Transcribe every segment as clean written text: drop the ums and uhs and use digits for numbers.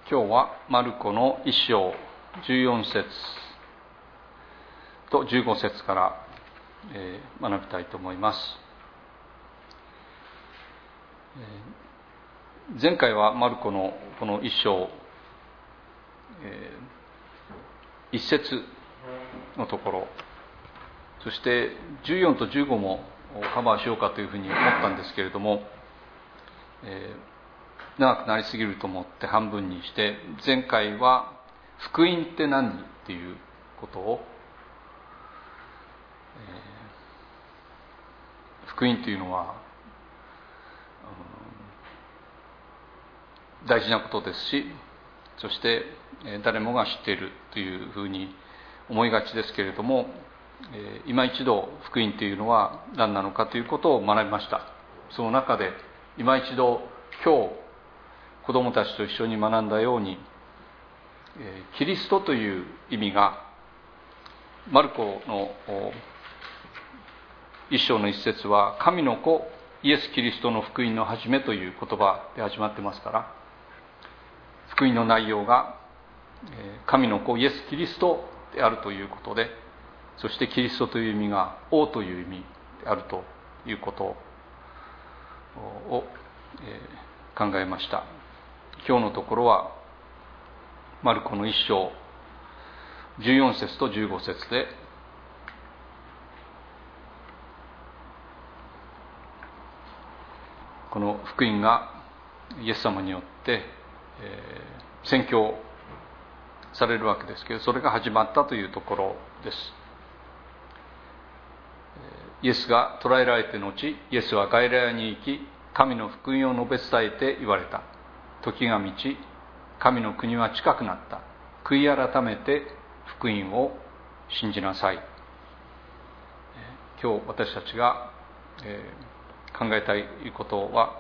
今日はマルコの1章14節と15節から、学びたいと思います。前回はマルコのこの1章、1節のところ、そして14と15もカバーしようかというふうに思ったんですけれども、長くなりすぎると思って半分にして、前回は福音って何っていうことを、福音というのは大事なことですし、そして誰もが知っているというふうに思いがちですけれども、今一度福音というのは何なのかということを学びました。その中で今一度今日子どもたちと一緒に学んだように、キリストという意味がマルコの一章の一節は神の子イエス・キリストの福音の始めという言葉で始まってますから、福音の内容が神の子イエス・キリストであるということで、そしてキリストという意味が王という意味であるということを考えました。今日のところはマルコの一章14節と15節で、この福音がイエス様によって、宣教されるわけですけど、それが始まったというところです。イエスが捕らえられて後、イエスはガリラヤに行き、神の福音を述べ伝えて言われた。時が満ち、神の国は近くなった。悔い改めて福音を信じなさい。今日私たちが、考えたいことは、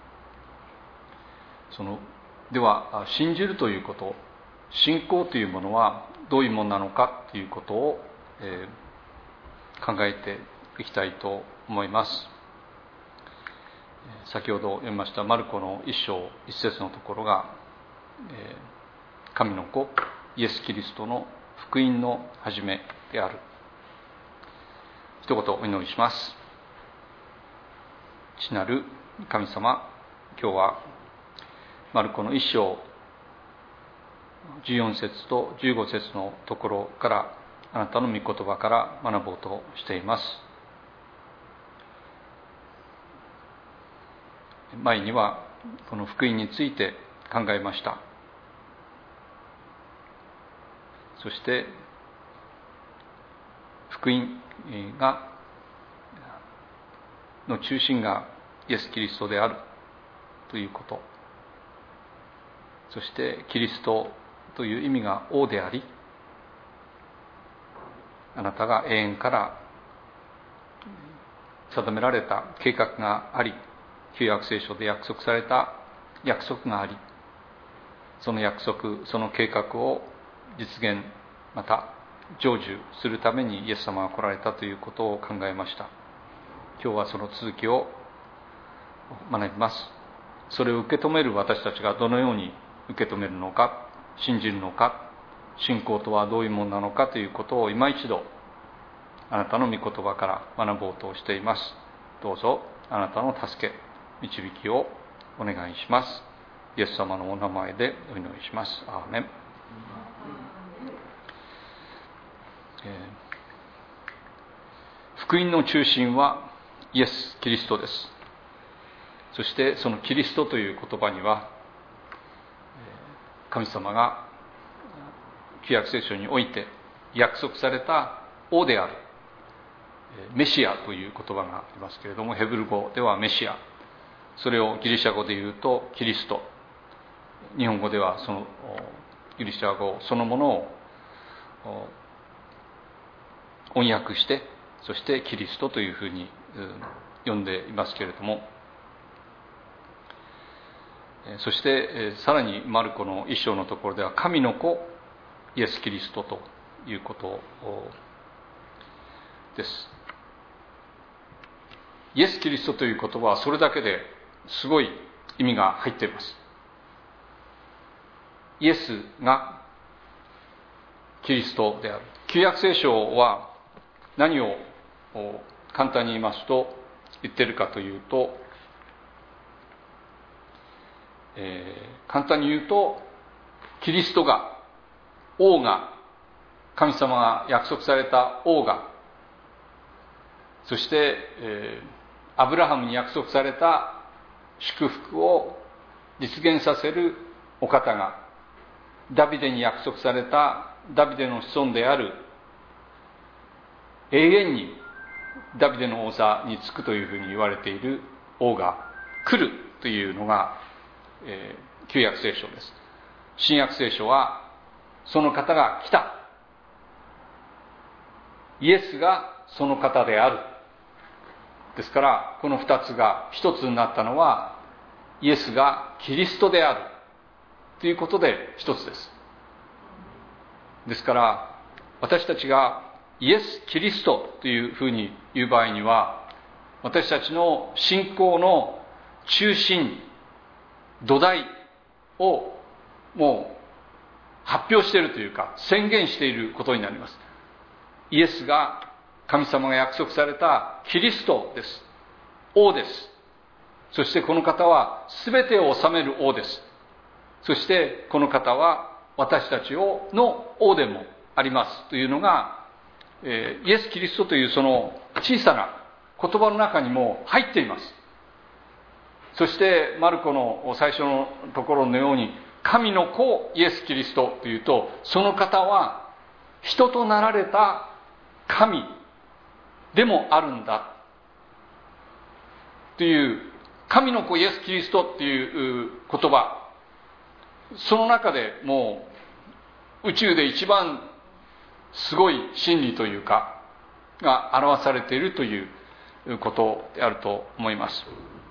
では信じるということ、信仰というものはどういうものなのかということを、考えていきたいと思います。先ほど読みましたマルコの一章一節のところが、神の子イエス・キリストの福音の始めである。一言お祈りします。父なる神様、今日はマルコの一章14節と15節のところからあなたの御言葉から学ぼうとしています。前にはこの福音について考えました。そして福音の中心がイエス・キリストであるということ、そしてキリストという意味が王であり、あなたが永遠から定められた計画があり、旧約聖書で約束された約束があり、その約束、その計画を実現、また成就するためにイエス様が来られたということを考えました。今日はその続きを学びます。それを受け止める私たちがどのように受け止めるのか、信じるのか、信仰とはどういうものなのかということを今一度あなたの御言葉から学ぼうとしています。どうぞあなたの助け、導きをお願いします。イエス様のお名前でお祈りします。アーメン。福音の中心はイエス・キリストです。そしてそのキリストという言葉には、神様が旧約聖書において約束された王であるメシアという言葉がありますけれども、ヘブル語ではメシア、それをギリシャ語で言うとキリスト、日本語ではそのギリシャ語そのものを翻訳して、そしてキリストというふうに呼んでいますけれども、そしてさらにマルコの一章のところでは神の子イエス・キリストということです。イエス・キリストという言葉はそれだけですごい意味が入っています。 イエスがキリストである。旧約聖書は何を簡単に言いますと言っているかというと、簡単に言うと、キリストが、王が、神様が約束された王が、そして、アブラハムに約束された祝福を実現させるお方が、ダビデに約束されたダビデの子孫である、永遠にダビデの王座につくというふうに言われている王が来るというのが、旧約聖書です。新約聖書はその方が来た、イエスがその方である。ですからこの二つが一つになったのは、イエスがキリストであるということで一つです。ですから私たちがイエス・キリストというふうに言う場合には、私たちの信仰の中心、土台をもう発表しているというか宣言していることになります。イエスが、神様が約束されたキリストです。王です。そしてこの方は全てを治める王です。そしてこの方は私たちの王でもありますというのが、イエス・キリストというその小さな言葉の中にも入っています。そしてマルコの最初のところのように、神の子イエス・キリストというと、その方は人となられた神でもあるんだという、神の子イエス・キリストっていう言葉、その中でもう宇宙で一番すごい真理というかが表されているということであると思います。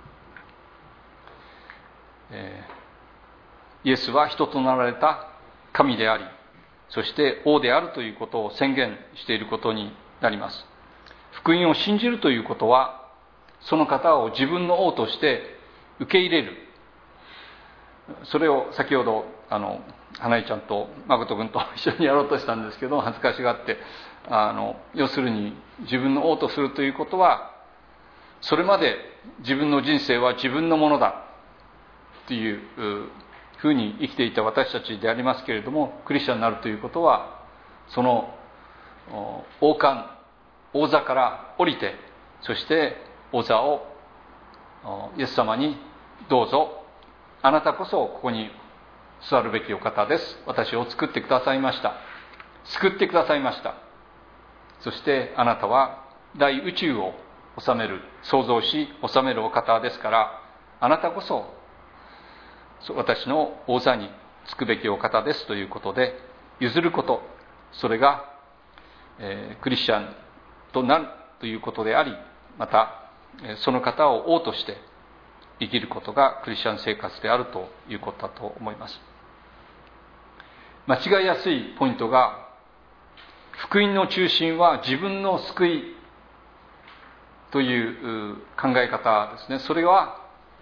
イエスは人となられた神であり、そして王であるということを宣言していることになります。福音を信じるということは、その方を自分の王として受け入れる。それを先ほど花井ちゃんと誠君と一緒にやろうとしたんですけど、恥ずかしがって、要するに自分の王とするということは、それまで自分の人生は自分のものだというふうに生きていた私たちでありますけれども、クリスチャンになるということは、その王冠、王座から降りて、そして王座をイエス様に、どうぞあなたこそここに座るべきお方です。私を作ってくださいました。救ってくださいました。そしてあなたは大宇宙を治める、創造し治めるお方ですから、あなたこそ私の王座につくべきお方ですということで譲ること、それが、クリスチャンとなるということであり、またその方を王として生きることがクリスチャン生活であるということだと思います。間違いやすいポイントが、福音の中心は自分の救いという考え方ですね。それは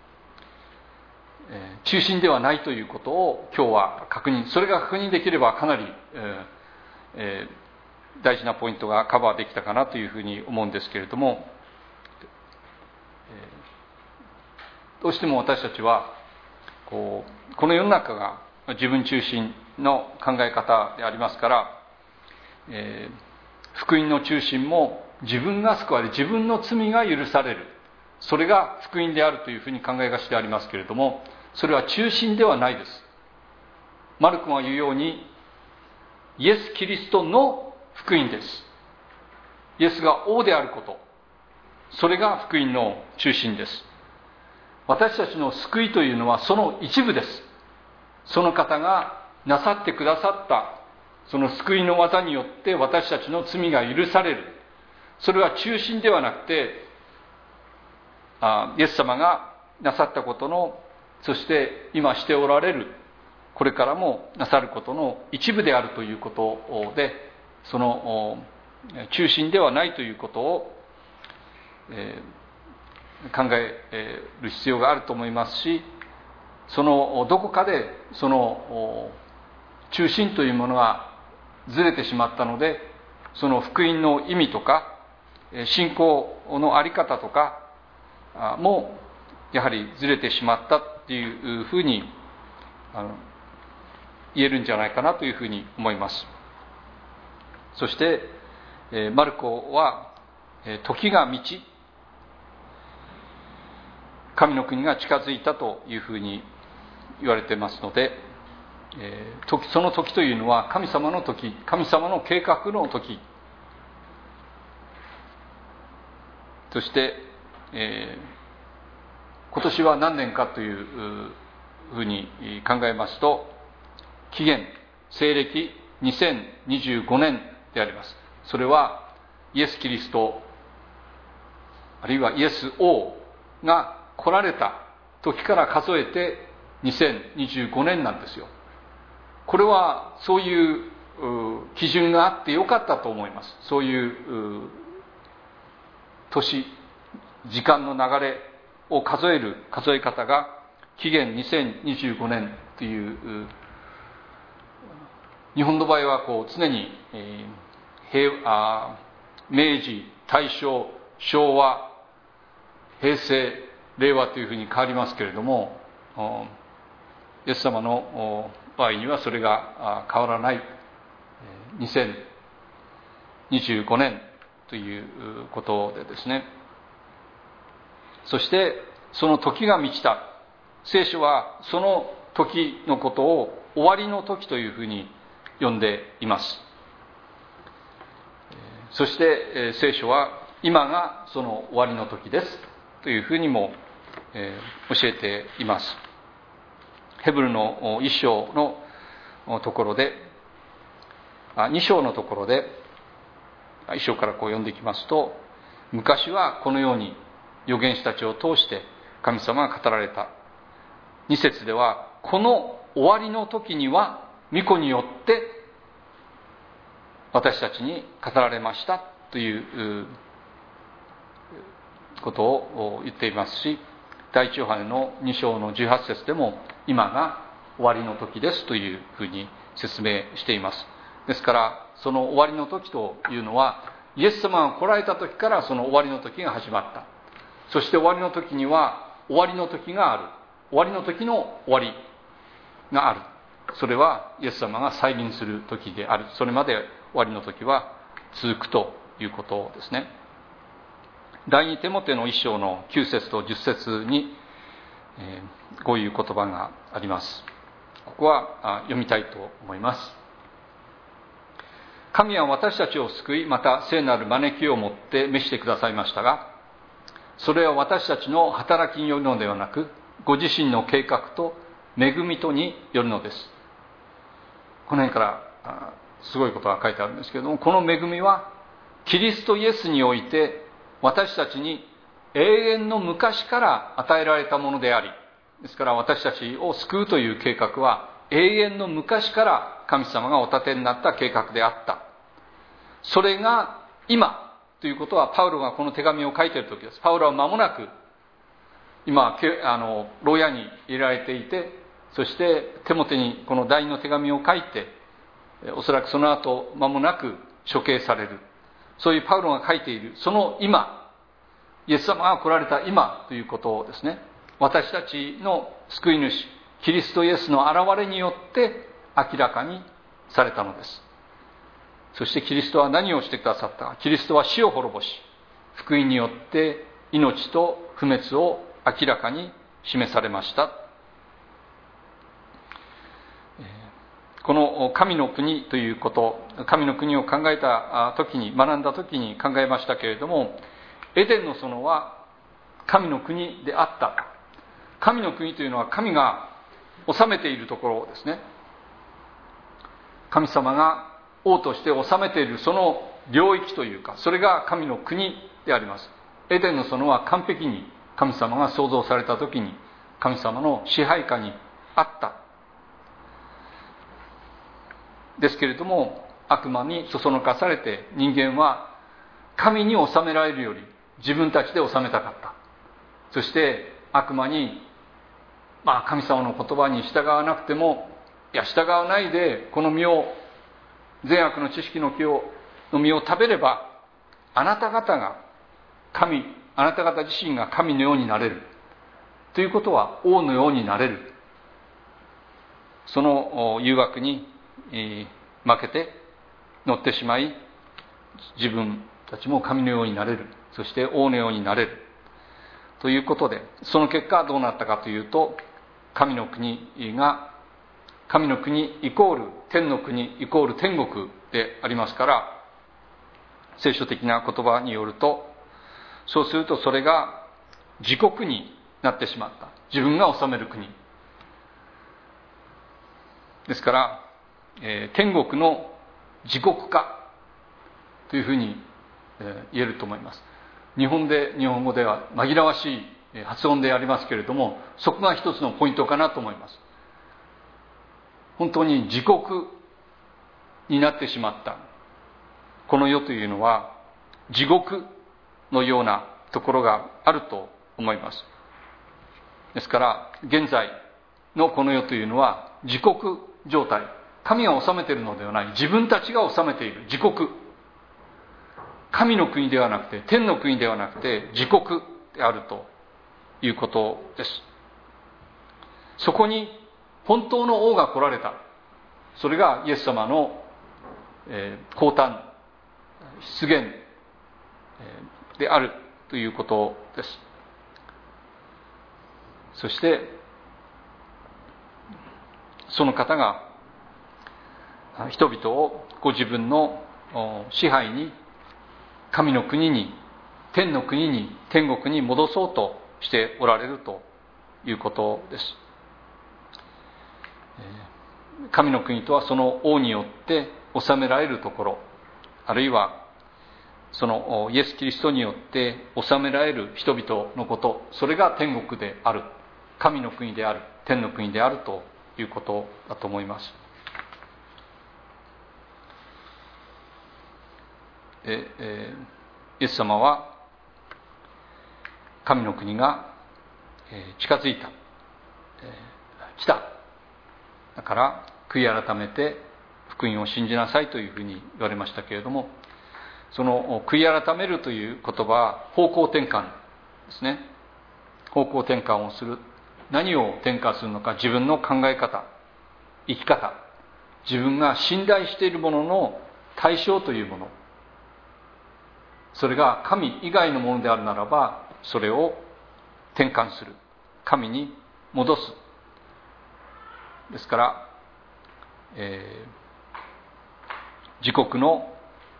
中心ではないということを今日は確認、それが確認できればかなり、大事なポイントがカバーできたかなというふうに思うんですけれども、どうしても私たちはこの世の中が自分中心の考え方でありますから、福音の中心も自分が救われ、自分の罪が許される、それが福音であるというふうに考えがちでありますけれども、それは中心ではないです。マルコが言うように、イエス・キリストの福音です。イエスが王であること、それが福音の中心です。私たちの救いというのはその一部です。その方がなさってくださったその救いの技によって私たちの罪が許される。それは中心ではなくて、イエス様がなさったことの、そして今しておられる、これからもなさることの一部であるということで、その中心ではないということを、考える必要があると思いますし、そのどこかでその中心というものがずれてしまったので、その福音の意味とか信仰の在り方とかもやはりずれてしまったっていうふうに言えるんじゃないかなというふうに思います。そしてマルコは時が満ち神の国が近づいたというふうに言われていますので、その時というのは神様の時、神様の計画の時、そして、今年は何年かというふうに考えますと、紀元西暦2025年であります。それはイエス・キリスト、あるいはイエス王が来られた時から数えて2025年なんですよ。これはそういう基準があってよかったと思います。そういう年、時間の流れを数える数え方が紀元2025年という、日本の場合は常に、明治、大正、昭和、平成、令和というふうに変わりますけれども、イエス様の場合にはそれが変わらない2025年ということでですね。そしてその時が満ちた。聖書はその時のことを終わりの時というふうに呼んでいます。そして聖書は今がその終わりの時ですというふうにも教えています。ヘブルの1章のところで、2章のところで、1章から読んでいきますと、昔はこのように預言者たちを通して神様が語られた。2節では、この終わりの時には御子によって私たちに語られましたということを言っていますし、第一ヨハネの2章の18節でも今が終わりの時ですというふうに説明しています。ですからその終わりの時というのは、イエス様が来られた時からその終わりの時が始まった。そして終わりの時には終わりの時がある。終わりの時の終わりがある。それはイエス様が再臨する時である。それまで終わりの時は続くということですね。第二テモテの1章の9節と10節に、こういう言葉があります。ここは読みたいと思います。神は私たちを救い、また聖なる招きをもって召してくださいましたが、それは私たちの働きによるのではなく、ご自身の計画と恵みとによるのです。この辺からすごいことが書いてあるんですけれども、この恵みはキリストイエスにおいて私たちに永遠の昔から与えられたものであり、ですから私たちを救うという計画は永遠の昔から神様がお立てになった計画であった。それが今ということは、パウロがこの手紙を書いている時です。パウロは間もなく今牢屋に入れられていて、そしてテモテにこの第二の手紙を書いて、おそらくその後間もなく処刑される、そういうパウロが書いているその今、イエス様が来られた今ということをですね、私たちの救い主キリストイエスの現れによって明らかにされたのです。そしてキリストは何をしてくださったか。キリストは死を滅ぼし、福音によって命と不滅を明らかに示されました。この神の国ということ、神の国を考えた時に、学んだ時に考えましたけれども、エデンの園は神の国であった。神の国というのは神が治めているところですね。神様が王として治めているその領域というか、それが神の国であります。エデンの園は完璧に神様が創造された時に神様の支配下にあった。ですけれども、悪魔にそそのかされて、人間は神に治められるより自分たちで治めたかった。そして悪魔に、神様の言葉に従わなくてもいや従わないでこの実を、善悪の知識の木の実を食べれば、あなた方自身が神のようになれるということは、王のようになれる、その誘惑に負けて乗ってしまい、自分たちも神のようになれる、そして王のようになれるということで、その結果どうなったかというと、神の国イコール天の国イコール天国でありますから、聖書的な言葉によると、そうするとそれが自国になってしまった。自分が治める国ですから、天国の自国化というふうに言えると思います。日本語では紛らわしい発音でありますけれども、そこが一つのポイントかなと思います。本当に自国になってしまったこの世というのは、地獄のようなところがあると思います。ですから現在のこの世というのは自国状態、神が治めているのではない、自分たちが治めている自国、神の国ではなくて、天の国ではなくて自国であるということです。そこに本当の王が来られた。それがイエス様の降誕、出現であるということです。そしてその方が人々をご自分の支配に、神の国に、天の国に、天国に戻そうとしておられるということです。神の国とはその王によって治められるところ、あるいはそのイエス・キリストによって治められる人々のこと、それが天国である、神の国である、天の国であるということだと思います。イエス様は神の国が近づいた、来た、だから悔い改めて福音を信じなさいというふうに言われましたけれども、その悔い改めるという言葉は方向転換ですね。方向転換をする。何を転換するのか、自分の考え方、生き方、自分が信頼しているものの対象というもの、それが神以外のものであるならば、それを転換する、神に戻す。ですから、自国の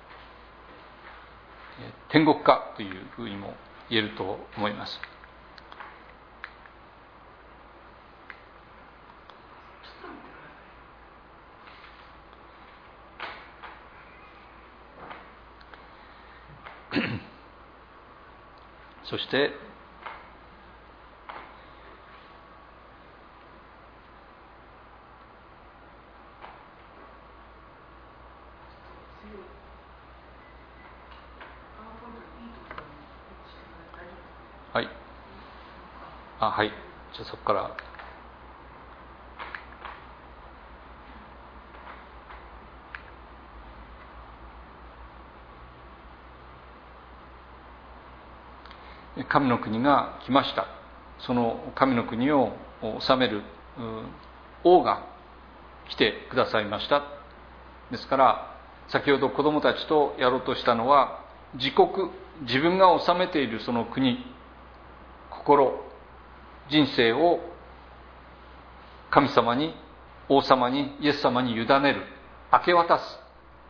天国化というふうにも言えると思います。そしてはい、はい、じゃあそこから神の国が来ました。その神の国を治める王が来てくださいました。ですから先ほど子どもたちとやろうとしたのは、自分が治めているその国、心、人生を神様に、王様に、イエス様に委ねる、明け渡す。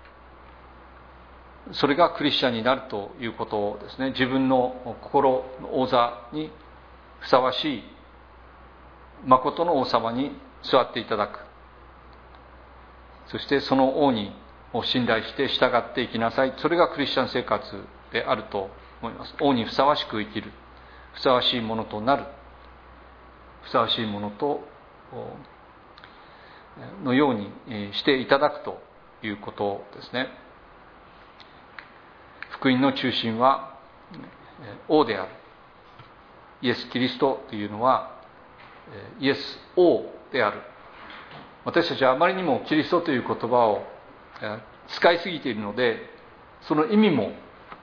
それがクリスチャンになるということですね。自分の心の王座にふさわしい誠の王様に座っていただく。そしてその王に信頼して従っていきなさい。それがクリスチャン生活であると思います。王にふさわしく生きる、ふさわしいものとなる、ふさわしいものとのようにしていただくということですね。福音の中心は王である。イエス・キリストというのはイエス王である。 私たちはあまりにもキリストという言葉を使いすぎているので、その意味も、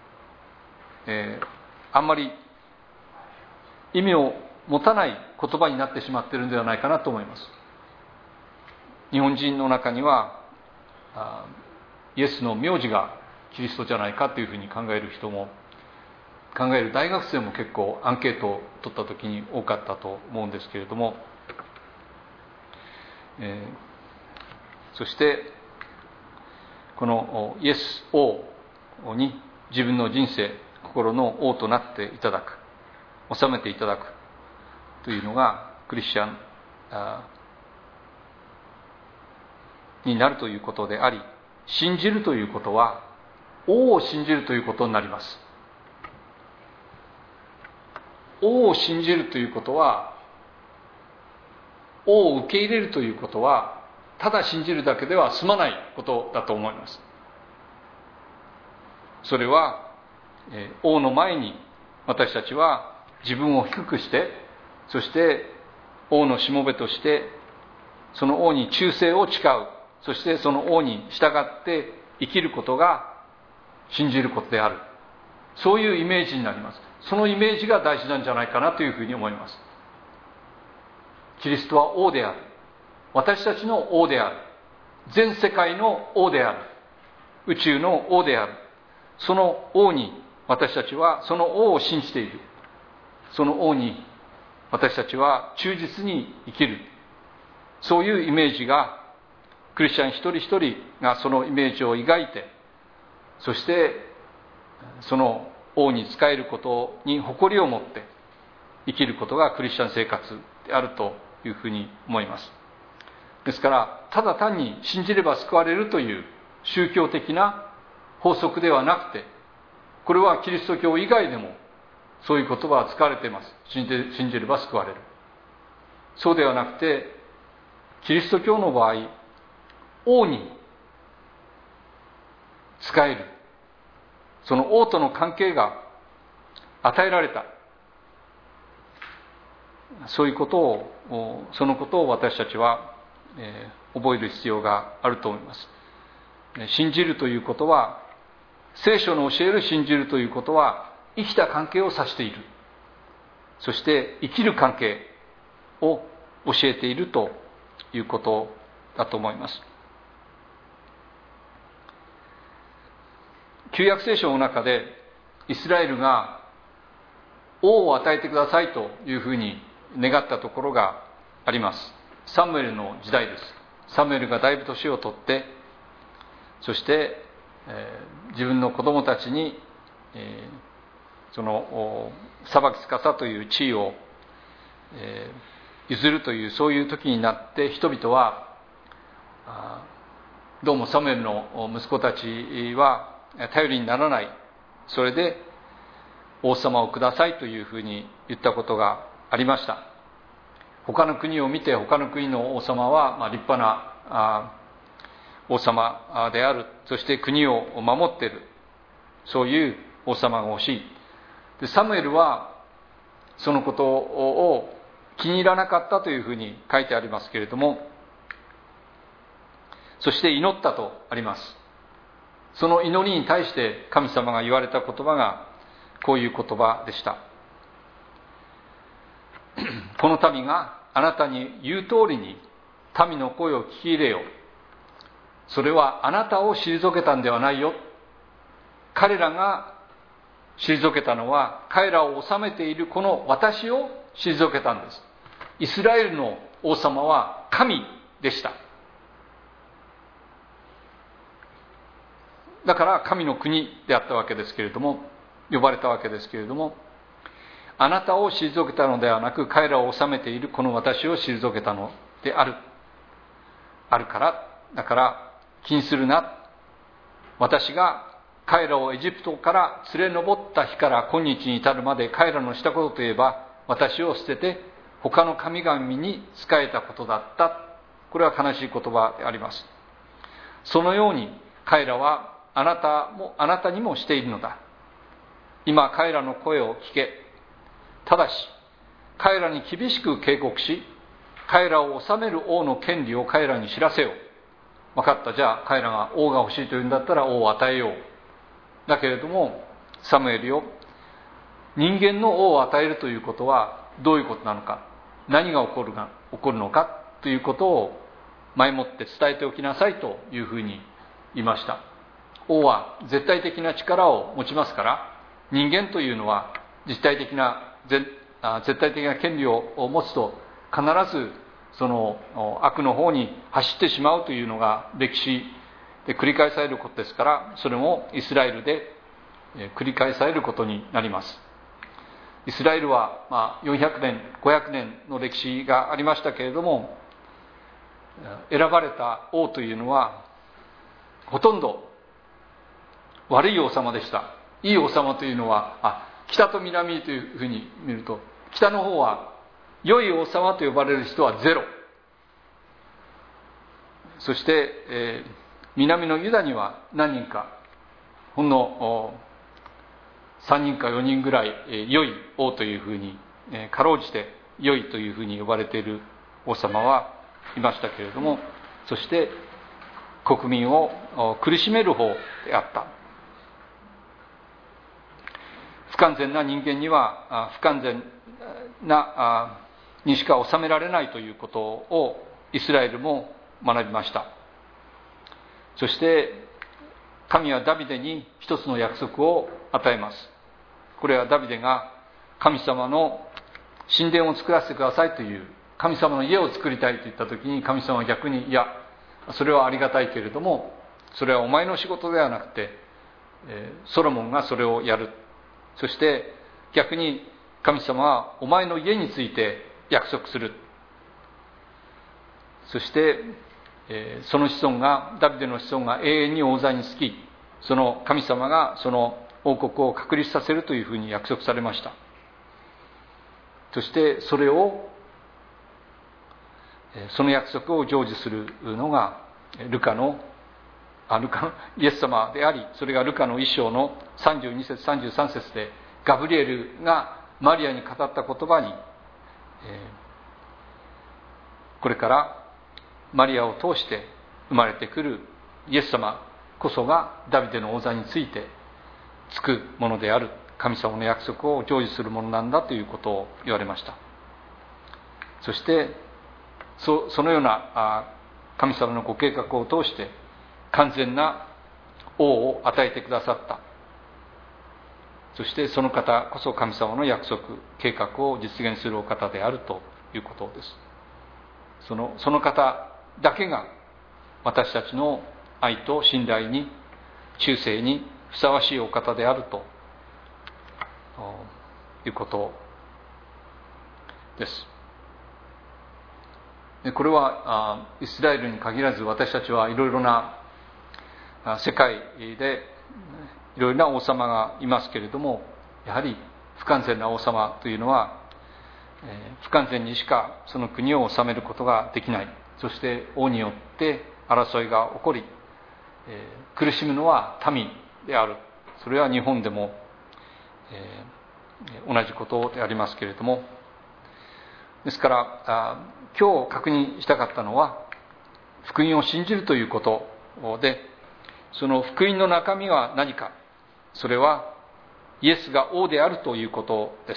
あんまり意味を持たない言葉になってしまっているのではないかなと思います。日本人の中にはイエスの名字がキリストじゃないかというふうに考える人も、考える大学生も結構アンケートを取った時に多かったと思うんですけれども、そしてこのイエス王に自分の人生、心の王となっていただく、治めていただくというのがクリスチャンになるということであり、信じるということは王を信じるということになります。王を信じるということは、王を受け入れるということは、ただ信じるだけでは済まないことだと思います。それは王の前に私たちは自分を低くして、そして王のしもべとしてその王に忠誠を誓う、そしてその王に従って生きることが信じることである、そういうイメージになります。そのイメージが大事なんじゃないかなというふうに思います。キリストは王である、私たちの王である、全世界の王である、宇宙の王である。その王に私たちは、その王を信じている。その王に私たちは忠実に生きる、そういうイメージが、クリスチャン一人一人がそのイメージを描いて、そしてその王に仕えることに誇りを持って生きることがクリスチャン生活であるというふうに思います。ですから、ただ単に信じれば救われるという宗教的な法則ではなくて、これはキリスト教以外でもそういう言葉は使われています。信じれば救われる。そうではなくて、キリスト教の場合、王に仕える、その王との関係が与えられた、そういうことを、そのことを私たちは、覚える必要があると思います。信じるということは、聖書の教える信じるということは、生きた関係を指している。そして生きる関係を教えているということだと思います。旧約聖書の中でイスラエルが王を与えてくださいというふうに願ったところがあります。サムエルの時代です。サムエルがだいぶ年を取って、そして、自分の子供たちに、その裁き司という地位を、譲るという、そういう時になって、人々はどうもサムエルの息子たちは頼りにならない、それで王様をくださいというふうに言ったことがありました。他の国を見て、他の国の王様は立派な王様である、そして国を守っている、そういう王様が欲しい。で、サムエルはそのことを気に入らなかったというふうに書いてありますけれども、そして祈ったとあります。その祈りに対して神様が言われた言葉がこういう言葉でした。この民があなたに言う通りに民の声を聞き入れよ。それはあなたを退けたんではないよ。彼らが退けたのは、彼らを治めているこの私を退けたんです。イスラエルの王様は神でした。だから神の国であったわけですけれども、呼ばれたわけですけれども、あなたを退けたのではなく、彼らを治めているこの私を退けたのであるから、だから気にするな。私が彼らをエジプトから連れ上った日から今日に至るまで彼らのしたことといえば、私を捨てて他の神々に仕えたことだった。これは悲しい言葉であります。そのように彼らはあなたにもしているのだ。今彼らの声を聞け。ただし彼らに厳しく警告し、 彼らを治める王の権利を彼らに知らせよ。分かった、じゃあ彼らが王が欲しいというんだったら王を与えよう。だけれども、サムエルよ、人間の王を与えるということはどういうことなのか、何が起こるのかということを前もって伝えておきなさいというふうに言いました。王は絶対的な力を持ちますから、人間というのは絶対的な権利を持つと必ずその悪の方に走ってしまうというのが歴史で繰り返されることですから、それもイスラエルで繰り返されることになります。イスラエルは400年500年の歴史がありましたけれども、選ばれた王というのはほとんど悪い王様でした。いい王様というのは北と南というふうに見ると、北の方は良い王様と呼ばれる人はゼロ。そして、南のユダには何人か、ほんの3人か4人ぐらい、良い王というふうに、かろうじて良いというふうに呼ばれている王様はいましたけれども、そして国民を苦しめる方であった。不完全な人間には不完全なにしか収められないということをイスラエルも学びました。そして神はダビデに一つの約束を与えます。これはダビデが神様の神殿を作らせてくださいという、神様の家を作りたいと言った時に、神様は逆に、いや、それはありがたいけれども、それはお前の仕事ではなくてソロモンがそれをやる。そして逆に神様はお前の家について約束する。そしてその子孫が、ダビデの子孫が永遠に王座につき、その神様がその王国を確立させるというふうに約束されました。そしてその約束を成就するのがイエス様であり、それがルカの1章の32節33節でガブリエルがマリアに語った言葉に、これからマリアを通して生まれてくるイエス様こそがダビデの王座についてつくものである、神様の約束を成就するものなんだということを言われました。そしてそのような神様のご計画を通して完全な王を与えてくださった。そしてその方こそ神様の約束計画を実現するお方であるということです。その方だけが私たちの愛と信頼に忠誠にふさわしいお方であるということです。これはイスラエルに限らず、私たちはいろいろな世界でいろいろな王様がいますけれども、やはり不完全な王様というのは不完全にしかその国を治めることができない。そして王によって争いが起こり、苦しむのは民である。それは日本でも同じことでありますけれども、ですから今日確認したかったのは、福音を信じるということで、その福音の中身は何か。それはイエスが王であるということです。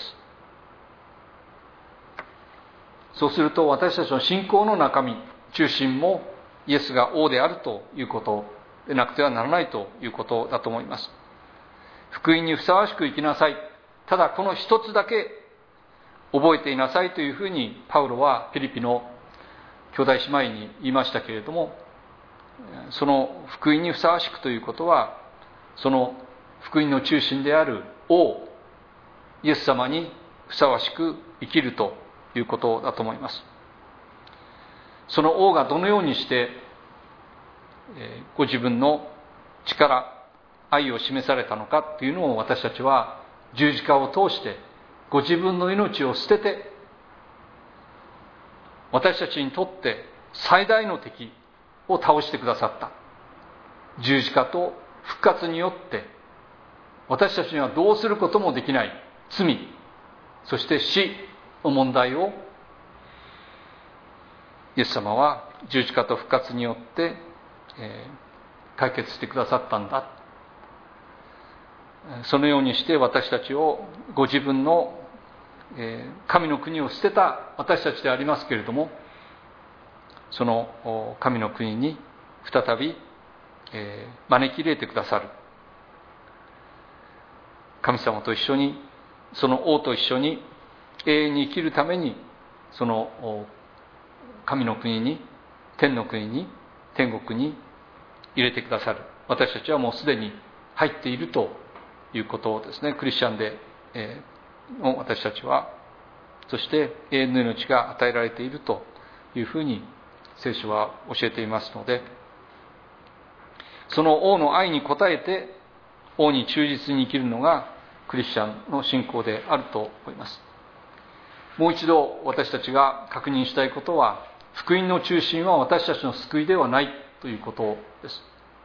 そうすると私たちの信仰の中身、中心もイエスが王であるということでなくてはならないということだと思います。福音にふさわしく生きなさい。ただこの一つだけ覚えていなさいというふうにパウロはピリピの兄弟姉妹に言いましたけれども、その福音にふさわしくということは、その福音の中心である王イエス様にふさわしく生きるということだと思います。その王がどのようにしてご自分の力、愛を示されたのかというのを、私たちは十字架を通してご自分の命を捨てて、私たちにとって最大の敵を倒してくださった。十字架と復活によって私たちにはどうすることもできない罪、そして死の問題をイエス様は十字架と復活によって、解決してくださったんだ。そのようにして私たちをご自分の、神の国を捨てた私たちでありますけれども、その神の国に再び、招き入れてくださる。神様と一緒に、その王と一緒に永遠に生きるために、その神の国に、天の国に、天国に入れてくださる。私たちはもうすでに入っているということをですね、クリスチャンで、の私たちは、そして永遠の命が与えられているというふうに聖書は教えていますので、その王の愛に応えて王に忠実に生きるのがクリスチャンの信仰であると思います。もう一度私たちが確認したいことは、福音の中心は私たちの救いではないということです。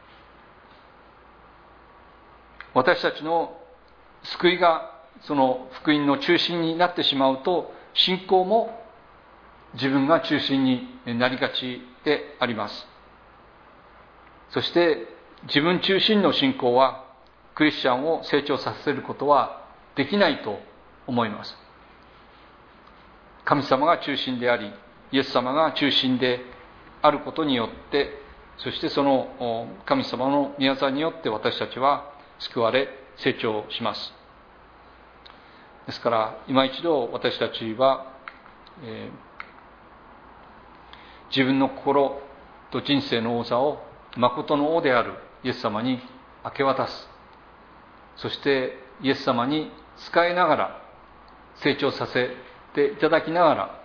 私たちの救いがその福音の中心になってしまうと、信仰も自分が中心になりがちであります。そして自分中心の信仰はクリスチャンを成長させることはできないと思います。神様が中心であり、イエス様が中心であることによって、そしてその神様の御業によって私たちは救われ成長します。ですから今一度私たちは、自分の心と人生の王座を誠の王であるイエス様に明け渡す。そしてイエス様に仕えながら成長させていただきながら、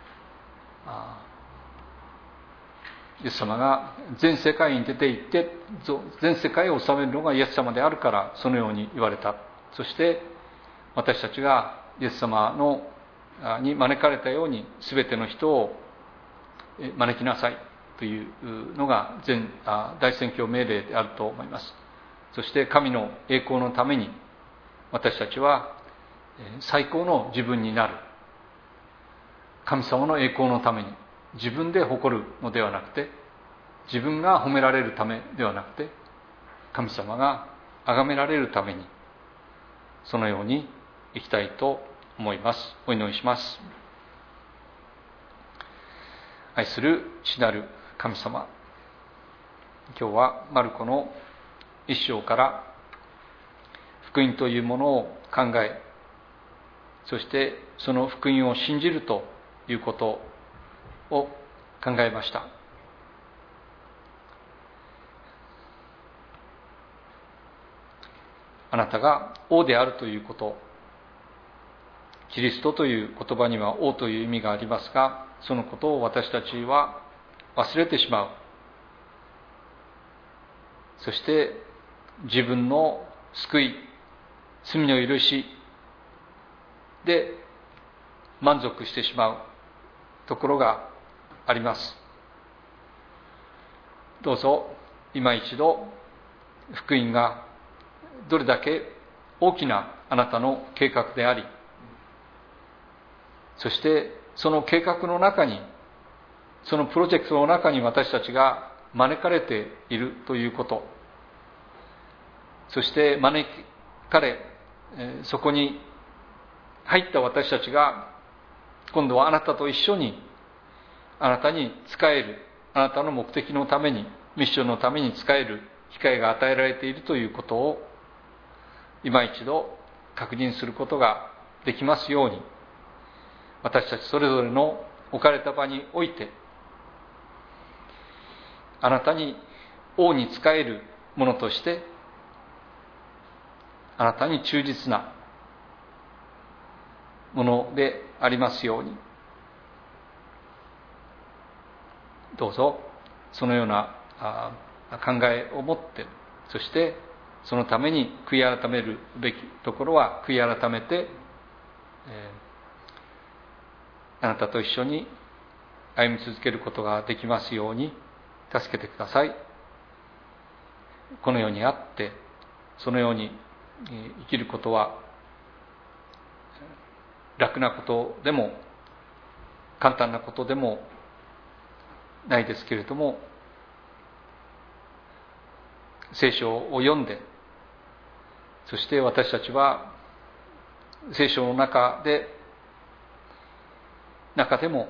イエス様が全世界に出て行って全世界を治めるのがイエス様であるからそのように言われた。そして私たちがイエス様に招かれたように全ての人を招きなさいというのが大宣教命令であると思います。そして神の栄光のために私たちは最高の自分になる。神様の栄光のために自分で誇るのではなくて、自分が褒められるためではなくて、神様が崇められるためにそのように生きたいと思います。お祈りします。愛する父なる神様、今日はマルコの一章から福音というものを考え、そしてその福音を信じるということを考えました。あなたが王であるということ、キリストという言葉には王という意味がありますが、そのことを私たちは忘れてしまう。そして自分の救い、罪の許しで満足してしまうところがあります。どうぞ今一度福音がどれだけ大きなあなたの計画であり、そしてその計画の中に、そのプロジェクトの中に私たちが招かれているということ、そして招かれ、そこに入った私たちが今度はあなたと一緒にあなたに仕える、あなたの目的のために、ミッションのために仕える機会が与えられているということを今一度確認することができますように、私たちそれぞれの置かれた場においてあなたに王に仕えるものとしてあなたに忠実なものでありますように、どうぞそのような考えを持って、そしてそのために悔い改めるべきところは悔い改めて、あなたと一緒に歩み続けることができますように助けてください。この世にあってそのように生きることは楽なことでも簡単なことでもないですけれども、聖書を読んで、そして私たちは聖書の中でも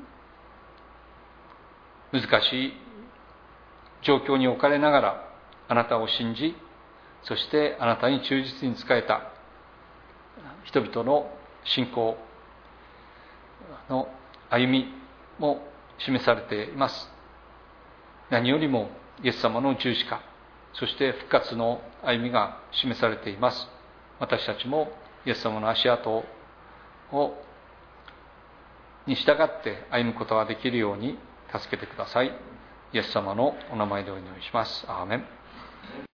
難しい状況に置かれながらあなたを信じ、そしてあなたに忠実に仕えた人々の信仰の歩みも示されています。何よりもイエス様の十字架、そして復活の歩みが示されています。私たちもイエス様の足跡に従って歩むことができるように助けてください。イエス様のお名前でお祈りします。アーメン。